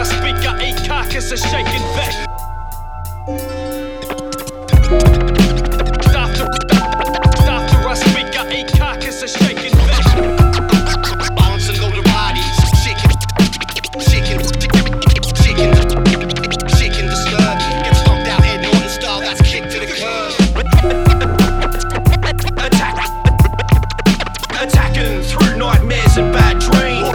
I speak, I eat carcass, a shaking vet. After I speak, I eat carcass, a shaking vet. Bounce and go to bodies. Chicken disturbed. Get stomped out, Ed Norton style, that's kick to the curb. Attacking through nightmares and bad dreams.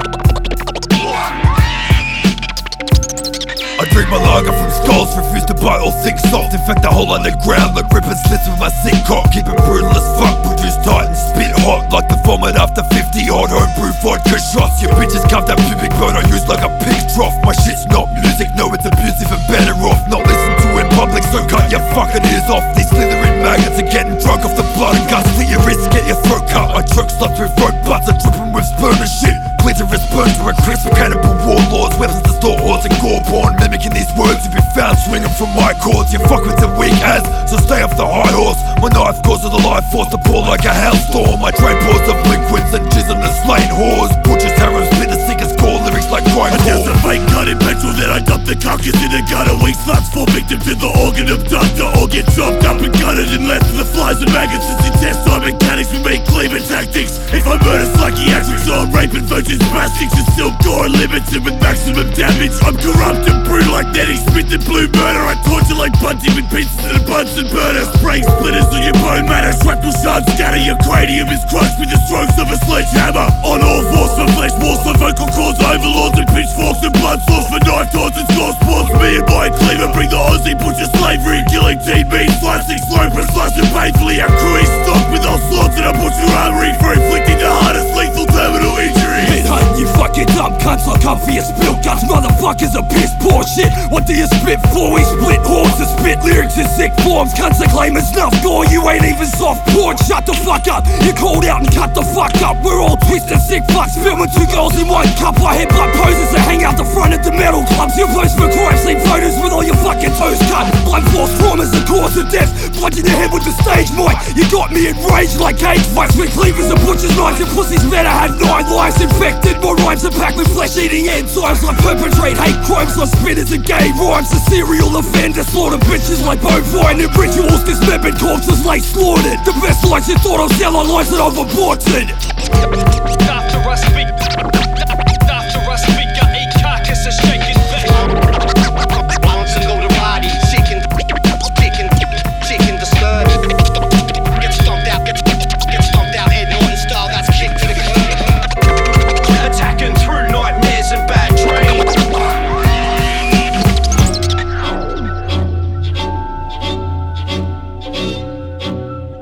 I drink my lager from skulls, refuse to bite or think soft. Infect the whole underground like rip and slits with my sick cock. Keep it brutal as fuck, produce tight and spit hot like the vomit after 50 hot homebrew vodka shots. Your bitches carve that pubic bone I use like a pig trough. My shit's not music, no it's abusive and better off not listen to in public, so cut your fucking ears off. These slithering maggots are getting drunk off the blood and guts. Slit your wrist, get your throat cut. I choke slut through throat butts, I dripping with sperm and shit. Clitoris burned to a crisp, cannibal warlords, weapons to store hordes and gore porn. Mimicking these words to be found swinging from my chords. You fuck with the weak ass, so stay off the high horse. My knife causes the life force to pour like a hailstorm. I drain pores of liquids and jizz on the slain whores. Butchers, harems, spit the sickest core lyrics like grind I douse a fake gun in petrol, then I dump the carcass in a gutter. Weak sluts fall victim to the organ abductor, or get chopped up and gutted and left for the flies and maggots. It's intestine mechanics, we make cleaver tactics. If I murder psychiatrics or raping virgins, plastics are still gore limited with maximum damage. I'm corrupt and brutal like Nettie Smith and Blue Murder. I torture like Bunty with pizzas and a Bunsen burner. Spraying splitters on your bone matter, shrapnel shards scatter. Your cranium is crushed with the strokes of a sledgehammer. On all fours for flesh walls, for vocal cords, overlords and pitchforks and blood sauce for knife taunts and score sports. Me and my cleaver bring the Aussie butcher slavery, guillotine meat, slicing slow for slicing painfully. Our crew is stocked with all sorts and a butcher armory for inflicting the hardest lethal terminal injury. You fucking dumb cunts, I'll come for your spill guts. Motherfuckers are piss poor shit. What do you spit for? We split horns and spit lyrics in sick forms. Cunts are claiming snuff gore, you ain't even soft porn. Shut the fuck up, you called out and cut the fuck up. We're all twisted sick fucks, filming two girls in one cup. I headbutt poses that hang out the front of the metal clubs. You post for crime scene photos with all your fucking toes cut. Blood force trauma's the cause of death. Bludgeon your head with the stage mic. You got me enraged like cage fights with cleavers and butchers knives. Your pussies better have 9 lives infected. My rhymes are packed with flesh-eating enzymes. I perpetrate hate crimes on spinners and gay rhymes. A serial offender, slaughter bitches like bovine and rituals. Dismembered corpses lay slaughtered. The best lines you thought I'll sell are lies that I've aborted. After I speak.